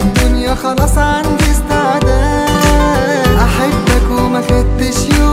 الدنيا خلاص عندي استعداد احبك وما خدتش يوم